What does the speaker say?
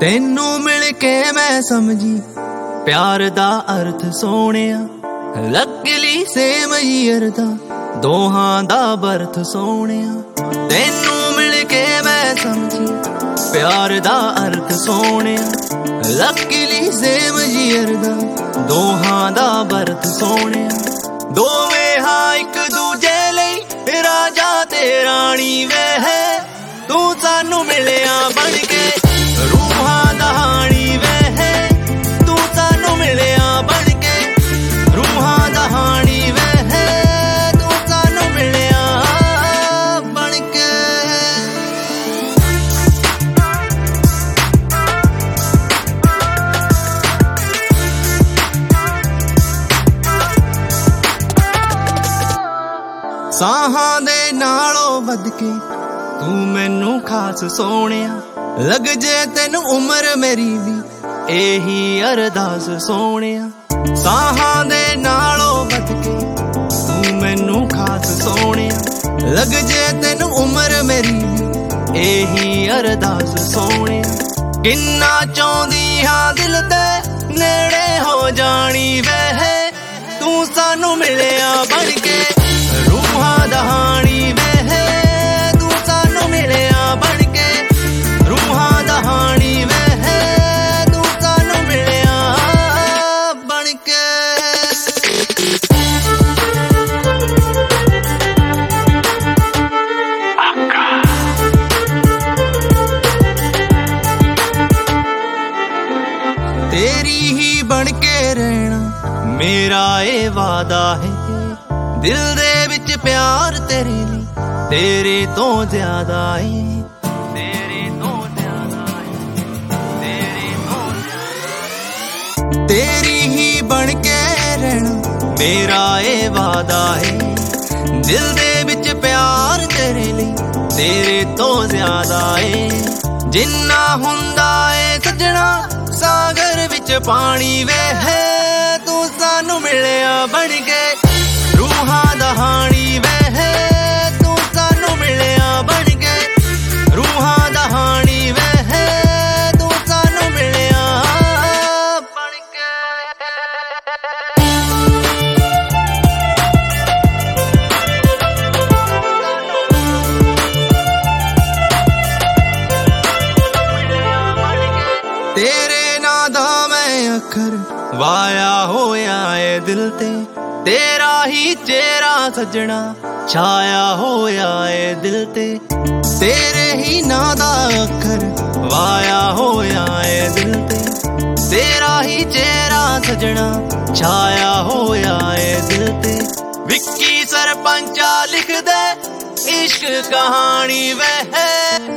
तेनू मिल के मैं समझी प्यार दा अर्थ सोहणिया, लकली सेम ईयर दा दोहां दा बर्थ सोहणिया। तेनू मिल के मैं समझी प्यार दा अर्थ सोहणिया, लकली सेम ईयर दा दोहां दा बर्थ सोहणिया। दोवें हां इक दूजे लई राजा ते राणी वे है, तू सानू मिलिया बन के रूहां दा हाणी वे है, तू सानू मिलिया बन के रूहां दा हाणी वे है, तू सानू मिलिया बन के। साहां दे नालों वध के तू मैनू खास सोहणिया, लग जे तेन उम्र मेरी भी एही अरदास सोहणिया। साहां दे नालों वध के तू मैनू खास सोहणिया, लग जे तेन उम्र मेरी भी एही अरदास सोहणिया। किन्ना चाहुंदी हां दिल दे नेड़े हो जानी वे है, तू सानू मिलिया बन के रूहां दा हाणी वे है, तू सानू मिलिया बन के रूहां दा हाणी वे है, तू सानू मिलिया बन के। तेरी ही बन के रहना मेरा ए वादा है, दिल दे विच प्यार तेरे लिए तेरे तो ज्यादा है, तेरे तो ज्यादा है, तेरे तो ज्यादा। तेरी ही बन के रहना मेरा ए वादा है, दिल दे विच प्यार तेरे लिए तेरे तो ज्यादा है। जिन्ना हुंदा है सजना सागर विच पानी वे है, तू सानू मिलिया बन के रूहां दा हाणी वे है, तू सानू मिलिया बन के रूहां दा हाणी वे है, तू सानू मिलिया बन के। तेरे नां दा मैं अखर वाया होया ए दिल ते, तेरा ही चेहरा सजना छाया होया ए दिल ते। तेरे ही नां दा अखर वाया होया ए दिल ते, तेरा ही चेहरा सजना छाया होया ए दिल ते। विक्की सरपंचा लिख दे इश्क कहानी वे है,